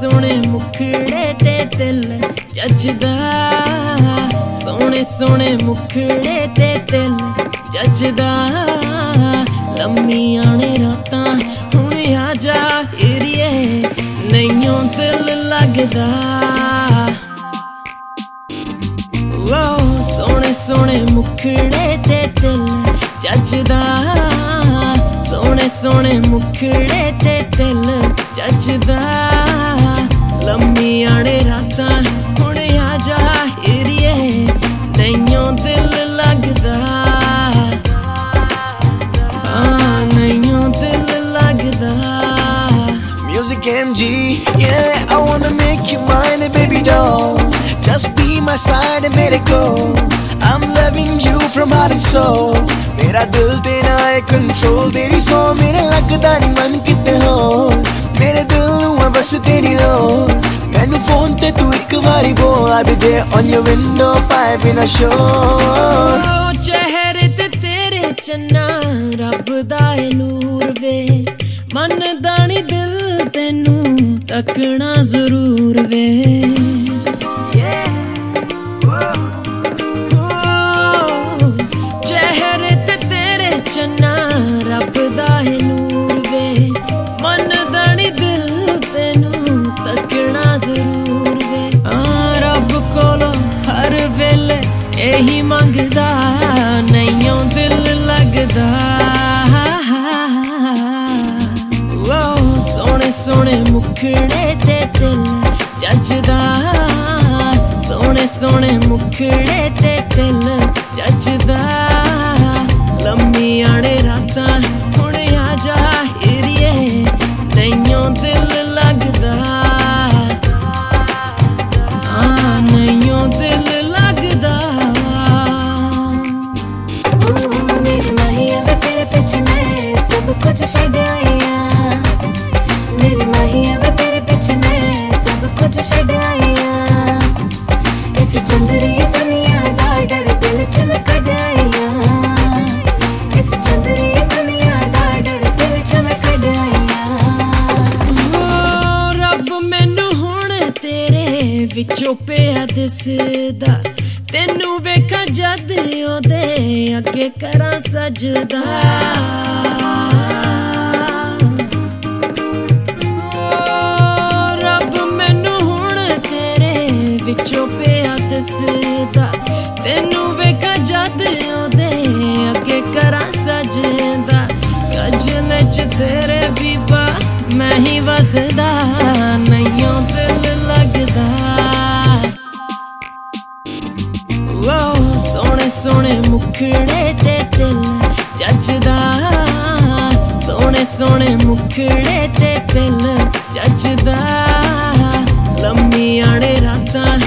सोने मुखड़े ते दिल जचदा, सोने सोने मुखड़े ते दिल जचदा। लम्मियां ने रातां हुण आजा एरिए नैयों दिल लगदा। सोने सोने मुखड़े ते दिल जचदा, सोने सोने मुखड़े ते दिल जचदा। लम्मियां ने रातां हुण आजा एरिए नैयों दिल लगदा, नैयों दिल लगदा। Music MG, yeah, I wanna make you mine, baby doll. Just be my side and let it go. I'm loving you from heart and soul. मेरा दिल तेरा है control, तेरी सो मेरे लगदा नहीं मन किते हो। मेरे दिल नूं है बस तेरी लोड़, मैनू फोन ते तू एक बारी बोल, I'll be there on your window पाए बिना शोर। चेहरे ते तेरे चन्ना रब दा है नूर वे, मन दानी दिल तेनू तकना जरूर वे। चेहरे ते तेरे चन्ना रब दा है नूर वे, मन दानी दिल तेनू तकना जरूर वे। रब कोलों हर वेले यही मंगदा, नैयों दिल लगदा। सोने सोने मुखड़े ते दिल जचदा, सोने सोने मुखड़े ते दिल जचदा। लम्मियां ने रातां हुण आजा एरिए नैयों दिल लगदा, नैयों दिल लगदा। मेरी माहिया वे तेरे पिछे मैं सब कुछ छड्ड आई आं, मेरी माहिया वे तेरे पिछे मैं सब कुछ छड्ड आई आं। इस चंदरी दुनिया दा डर दिल च मैं कढ आई आं, इस चंदरी दुनिया दा डर दिल च मैं कढ आई आं। रब मैनू हुण तेरे विचों पिया दिसदा, तेनू वेखां जद ओदे अगे करां सजदा। रब मैनू हुण तेरे विचों पिया दिसदा, तेनू वेखां जद ओदे अगे करां सजदा। गजल च तेरे बीबा मैं ही वसदा, नैयों दिल लगदा। सोने सोने मुखड़े ते दिल जचदा, सोने सोने मुखड़े ते दिल जचदा। लम्मियां ने रातां